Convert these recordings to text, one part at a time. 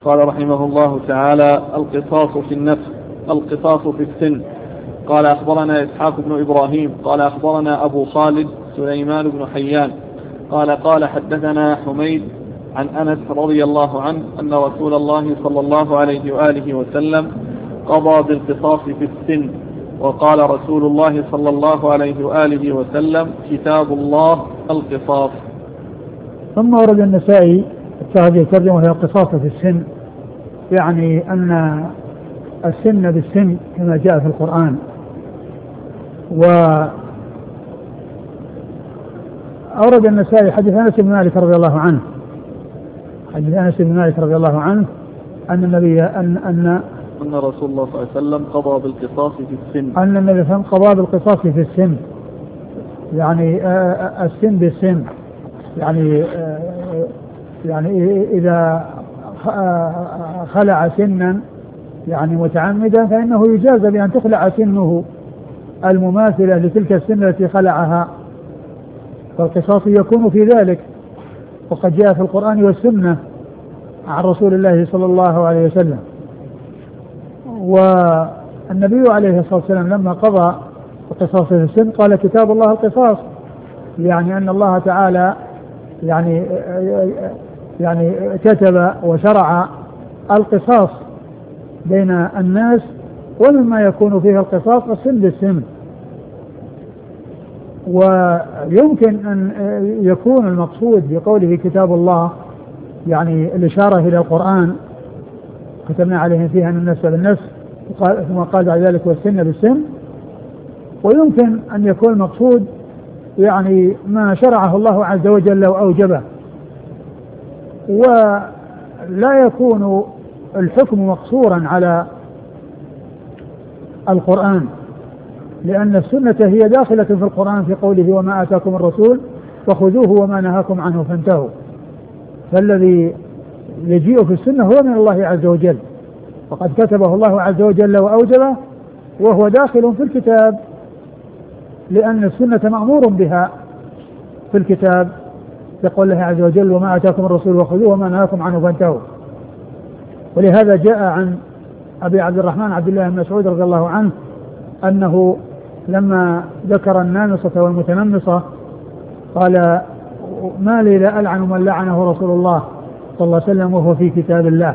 قال رحمه الله تعالى: القصاص في النفس، القصاص في السن. قال أخبرنا إسحاق بن إبراهيم قال أخبرنا أبو خالد سليمان بن حيان قال حدثنا حميد عن أنس رضي الله عنه أن رسول الله صلى الله عليه وآله وسلم قضى بالقصاص في السن. وقال رسول الله صلى الله عليه وآله وسلم: كتاب الله القصاص. ثم ورد النسائي هذه الترجمة وهي القصاص في السن، يعني أن السن بالسن كما جاء في القرآن. وأورد النسائي حديث أنس بن مالك رضي الله عنه، حديث أنس بن مالك رضي الله عنه أن النبي أن رسول الله صلى الله عليه وسلم قضى بالقصاص في السن، أن النبي صلى الله عليه وسلم قضى بالقصاص في السن، يعني السن بالسن، يعني إذا خلع سنا يعني متعمدا فإنه يجازى بأن تخلع سنه المماثلة لتلك السن التي خلعها، فالقصاص يكون في ذلك. وقد جاء في القرآن والسنة عن رسول الله صلى الله عليه وسلم. والنبي عليه الصلاة والسلام لما قضى القصاص في السن قال: كتاب الله القصاص، يعني أن الله تعالى يعني كتب وشرع القصاص بين الناس، ومما يكون فيه القصاص السن بالسن. ويمكن أن يكون المقصود بقوله كتاب الله يعني الإشارة إلى القرآن: كتبنا عليهم فيها أن النفس بالنفس، ثم قال بعد ذلك والسن بالسن. ويمكن أن يكون المقصود يعني ما شرعه الله عز وجل وأوجبه، ولا يكون الحكم مقصورا على القرآن، لأن السنة هي داخلة في القرآن في قوله: وما آتاكم الرسول فخذوه وما نهاكم عنه فانتهوا. فالذي يجيء في السنة هو من الله عز وجل، وقد كتبه الله عز وجل وأوجبه، وهو داخل في الكتاب، لأن السنة مأمور بها في الكتاب يقول الله عز وجل: وما آتاكم الرسول فخذوه وما نهاكم عنه فانتهوا. ولهذا جاء عن أبي عبد الرحمن عبد الله بن مسعود رضي الله عنه أنه لما ذكر النامصة والمتنمصة قال: ما لي لا ألعن من لعنه رسول الله صلى الله عليه وسلم وهو في كتاب الله.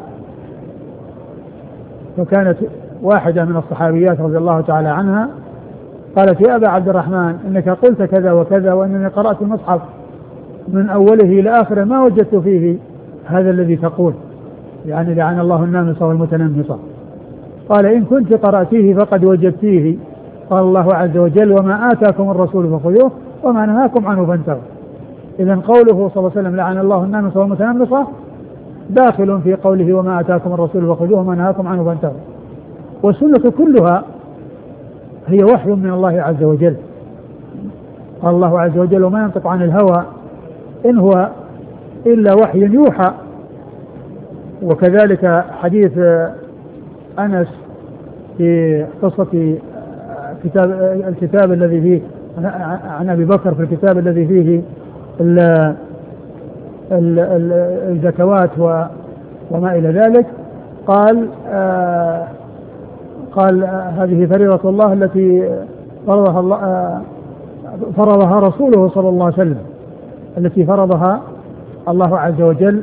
فكانت واحدة من الصحابيات رضي الله تعالى عنها قالت: يا أبا عبد الرحمن إنك قلت كذا وكذا، وإنني قرأت المصحف من أوله إلى آخره ما وجدت فيه هذا الذي تقول، يعني لعن الله النامصة والمتنمصة. قال: إن كنت قرأتيه فقد وجدتيه. قال الله عز وجل: وما آتاكم الرسول فخذوه وما نهاكم عنه فانتهوا. إذن قوله صلى الله عليه وسلم لعن الله النامصة والمتنمصة داخل في قوله: وما آتاكم الرسول فخذوه وما نهاكم عنه فانتهوا. والسنة كلها هي وحي من الله عز وجل. قال الله عز وجل: وما ينطق عن الهوى إن هو إلا وحي يوحى. وكذلك حديث أنس في قصة الكتاب الذي فيه عن أبي بكر، في الكتاب الذي فيه الزكوات وما إلى ذلك، قال هذه فريضة الله التي فرضها رسوله صلى الله عليه وسلم، التي فرضها الله عز وجل،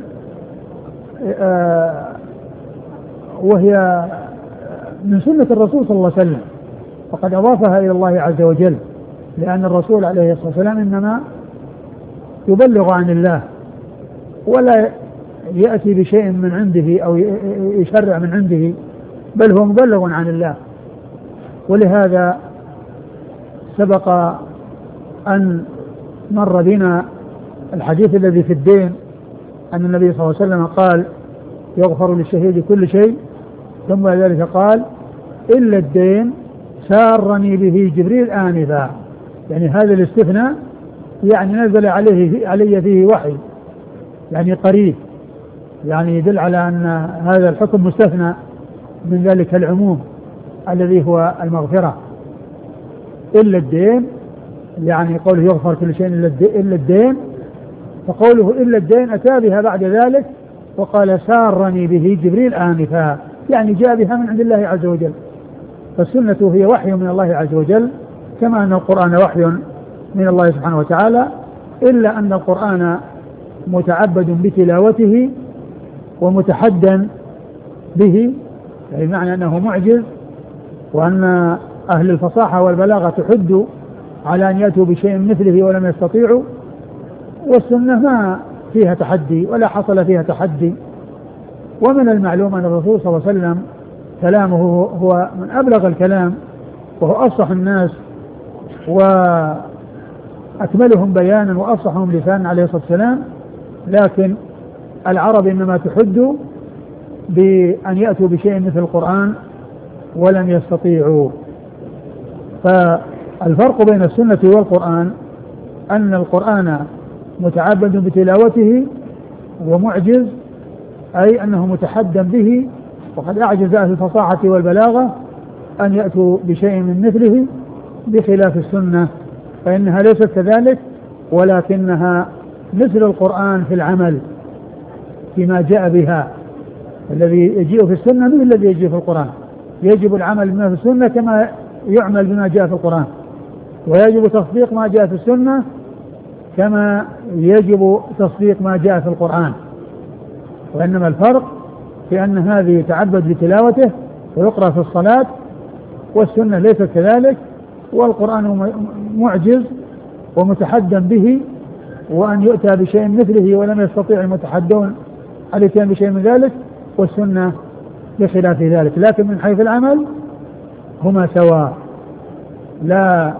وهي من سنة الرسول صلى الله عليه وسلم، وقد أضافها إلى الله عز وجل، لأن الرسول عليه الصلاة والسلام إنما يبلغ عن الله ولا يأتي بشيء من عنده أو يشرع من عنده، بل هو مبلغ عن الله. ولهذا سبق أن مر بنا الحديث الذي في الدين أن النبي صلى الله عليه وسلم قال: يغفر للشهيد كل شيء، ثم ذلك قال: إلا الدين سارني به جبريل آنفا. يعني هذا الاستثناء يعني نزل علي فيه وحي، يعني قريب، يعني يدل على أن هذا الحكم مستثنى من ذلك العموم الذي هو المغفرة. إلا الدين، يعني قوله يغفر كل شيء إلا الدين، فقوله إلا الدين أتى بها بعد ذلك وقال سارني به جبريل آنفا، يعني جاء بها من عند الله عز وجل. فالسنة هي وحي من الله عز وجل كما أن القرآن وحي من الله سبحانه وتعالى، إلا أن القرآن متعبد بتلاوته ومتحدى به، يعني معنى أنه معجز، وأن أهل الفصاحة والبلاغة تحد على أن يأتوا بشيء مثله ولم يستطيعوا. والسنة ما فيها تحدي ولا حصل فيها تحدي. ومن المعلوم أن الرسول صلى الله عليه وسلم كلامه هو من أبلغ الكلام، وهو أفصح الناس وأكملهم بيانا وأفصحهم لسانا عليه الصلاة والسلام، لكن العرب إنما تحد بأن يأتوا بشيء مثل القرآن ولم يستطيعوا. فالفرق بين السنة والقرآن أن القرآن متعبد بتلاوته ومعجز، أي أنه متحدى به، وقد أعجز أهل الفصاحة والبلاغة أن يأتوا بشيء من مثله، بخلاف السنة فإنها ليست كذلك، ولكنها مثل القرآن في العمل فيما جاء بها. الذي يجيء في السنة مثل الذي يجيء في القرآن، يجب العمل بما في السنة كما يعمل بما جاء في القرآن، ويجب تصديق ما جاء في السنة كما يجب تصديق ما جاء في القرآن. وإنما الفرق في أن هذه يتعبد بتلاوته ويقرأ في الصلاة، والسنة ليست كذلك، والقرآن معجز ومتحدى به، وأن يؤتى بشيء مثله ولم يستطيع المتحدون الاتيان بشيء من ذلك، والسنة بخلاف ذلك. لكن من حيث العمل هما سواء، لا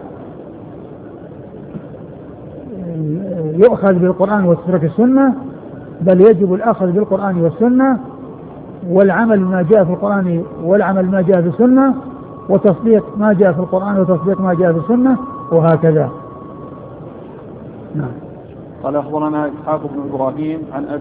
يؤخذ بالقرآن وتترك السنة، بل يجب الأخذ بالقرآن والسنة، والعمل ما جاء في القرآن والعمل ما جاء في السنة، وتصديق ما جاء في القرآن وتصديق ما جاء في السنة، وهكذا. نعم. قال أخبرنا إسحاق بن إبراهيم عن أبي